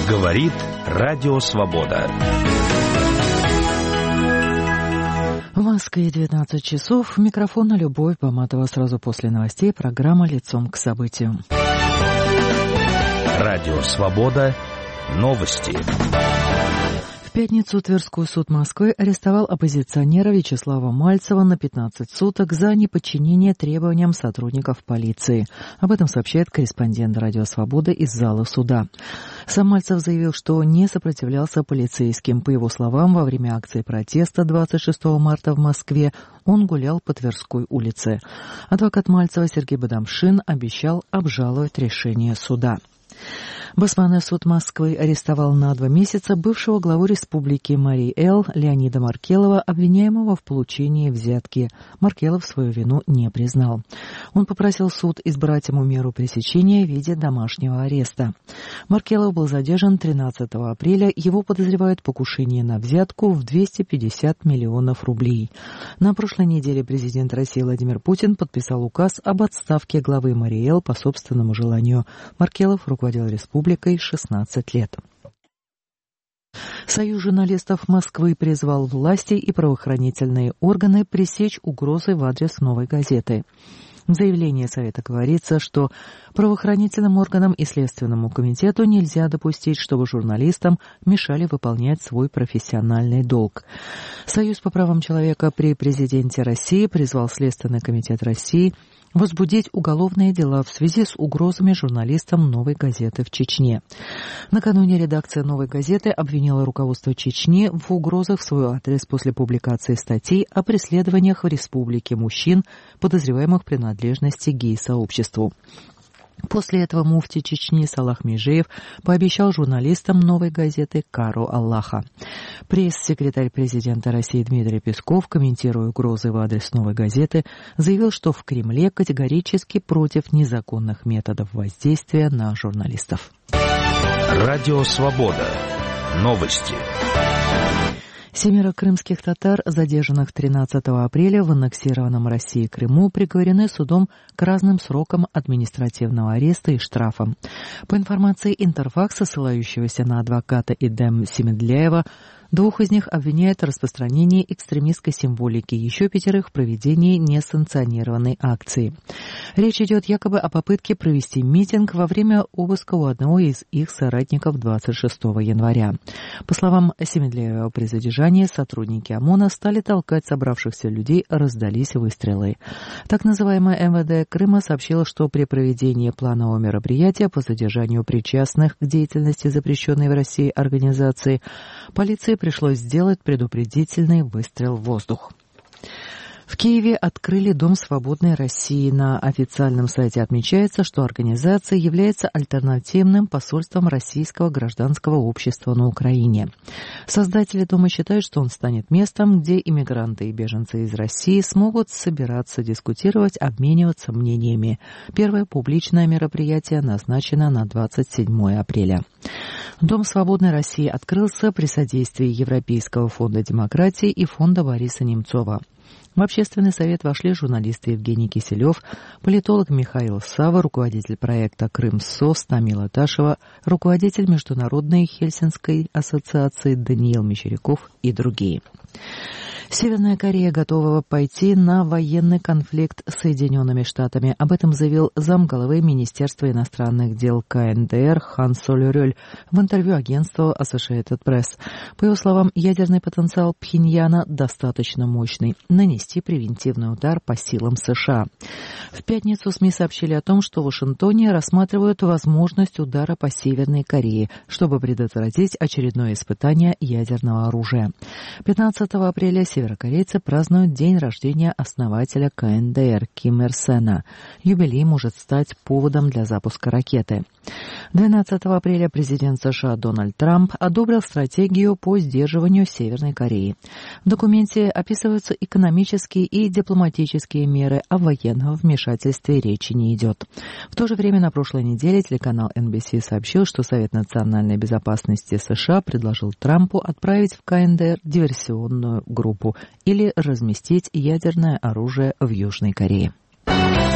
Говорит Радио Свобода. В Москве 19 часов. Микрофон Любовь Баматова. Сразу после новостей программа «Лицом к событию». Радио Свобода. Новости. В пятницу Тверской суд Москвы арестовал оппозиционера Вячеслава Мальцева на 15 суток за неподчинение требованиям сотрудников полиции. Об этом сообщает корреспондент Радио Свобода из зала суда. Сам Мальцев заявил, что не сопротивлялся полицейским. По его словам, во время акции протеста 26 марта в Москве он гулял по Тверской улице. Адвокат Мальцева Сергей Бадамшин обещал обжаловать решение суда. Басманный суд Москвы арестовал на 2 месяца бывшего главу республики Марий Эл Леонида Маркелова, обвиняемого в получении взятки. Маркелов свою вину не признал. Он попросил суд избрать ему меру пресечения в виде домашнего ареста. Маркелов был задержан 13 апреля. Его подозревают в покушении на взятку в 250 миллионов рублей. На прошлой неделе президент России Владимир Путин подписал указ об отставке главы Марий Эл по собственному желанию. Маркелов руководил республикой 16 лет. Союз журналистов Москвы призвал власти и правоохранительные органы пресечь угрозы в адрес «Новой газеты». В заявлении Совета говорится, что правоохранительным органам и Следственному комитету нельзя допустить, чтобы журналистам мешали выполнять свой профессиональный долг. Союз по правам человека при президенте России призвал Следственный комитет России возбудить уголовные дела в связи с угрозами журналистам «Новой газеты» в Чечне. Накануне редакция «Новой газеты» обвинила руководство Чечни в угрозах в свой адрес после публикации статей о преследованиях в республике мужчин, подозреваемых в принадлежности гей-сообществу. После этого муфти Чечни Салах Межеев пообещал журналистам «Новой газеты» кару Аллаха. Пресс-секретарь президента России Дмитрий Песков, комментируя угрозы в адрес «Новой газеты», заявил, что в Кремле категорически против незаконных методов воздействия на журналистов. Радио Свобода. Новости. 7 крымских татар, задержанных 13 апреля в аннексированном Россией Крыму, приговорены судом к разным срокам административного ареста и штрафа. По информации Интерфакса, ссылающегося на адвоката Идем Семедляева, 2 из них обвиняют в распространении экстремистской символики, еще 5 в проведении несанкционированной акции. Речь идет якобы о попытке провести митинг во время обыска у одного из их соратников 26 января. По словам Семедляева, при задержании сотрудники ОМОНа стали толкать собравшихся людей, раздались выстрелы. Так называемая МВД Крыма сообщила, что при проведении планового мероприятия по задержанию причастных к деятельности запрещенной в России организации полиции пришлось сделать предупредительный выстрел в воздух. В Киеве открыли Дом свободной России. На официальном сайте отмечается, что организация является альтернативным посольством российского гражданского общества на Украине. Создатели дома считают, что он станет местом, где иммигранты и беженцы из России смогут собираться, дискутировать, обмениваться мнениями. Первое публичное мероприятие назначено на 27 апреля. Дом свободной России открылся при содействии Европейского фонда демократии и фонда Бориса Немцова. В общественный совет вошли журналисты Евгений Киселев, политолог Михаил Сава, руководитель проекта «Крым-СОС» Тамила Ташева, руководитель Международной Хельсинской ассоциации Даниил Мещеряков и другие. Северная Корея готова пойти на военный конфликт с Соединенными Штатами. Об этом заявил замглавы Министерства иностранных дел КНДР Хан Соль-Рёль в интервью агентству Associated Press. По его словам, ядерный потенциал Пхеньяна достаточно мощный нанести превентивный удар по силам США. В пятницу СМИ сообщили о том, что в Вашингтоне рассматривают возможность удара по Северной Корее, чтобы предотвратить очередное испытание ядерного оружия. 15 апреля северокорейцы празднуют день рождения основателя КНДР Ким Ир Сена. Юбилей может стать поводом для запуска ракеты. 12 апреля президент США Дональд Трамп одобрил стратегию по сдерживанию Северной Кореи. В документе описываются экономические и дипломатические меры, а военного вмешательстве речи не идет. В то же время на прошлой неделе телеканал NBC сообщил, что Совет национальной безопасности США предложил Трампу отправить в КНДР диверсионную группу или разместить ядерное оружие в Южной Корее.